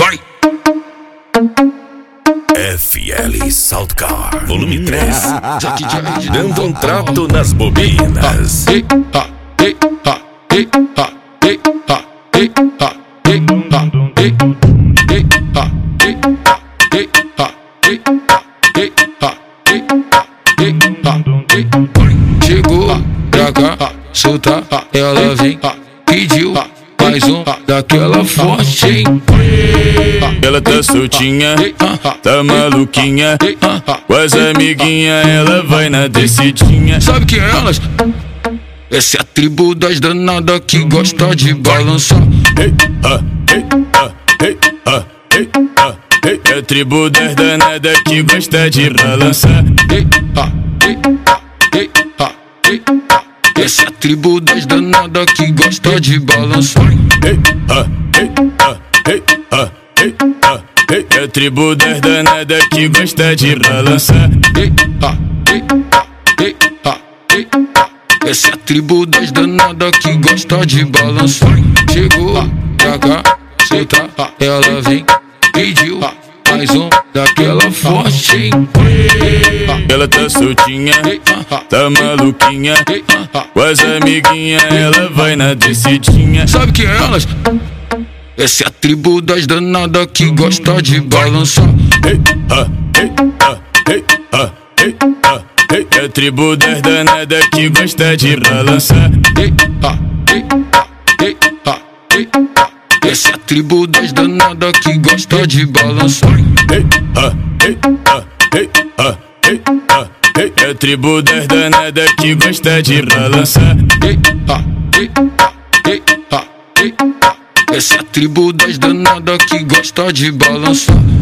Vai! FL Soundcar Volume 3 dando um trato nas bobinas. Chegou pra cá, solta, ela vem, pediu mais um daquela forte, hein? Ela tá soltinha, tá maluquinha, com as amiguinhas ela vai na descidinha. Sabe quem é elas? Essa é a tribo das danadas que gosta de balançar. É a tribo das danadas que gosta de balançar. Essa é a tribo das danadas que gosta de balançar. É a tribo das danadas que gosta de balançar. Essa é a tribo das danadas que gosta de balançar. Chegou pra cá, solta, ela vem, pediu mais um daquela forte, hein? Ela tá soltinha, tá maluquinha, com as amiguinhas ela vai na descidinha. Sabe quem é elas? Essa é a tribo das danadas que gosta de balançar. É a tribo das danadas que gosta de balançar. Essa é a tribo das danadas que gosta de balançar. É a tribo das danadas que gosta de balançar. Essa é a tribo das danadas que gosta de balançar.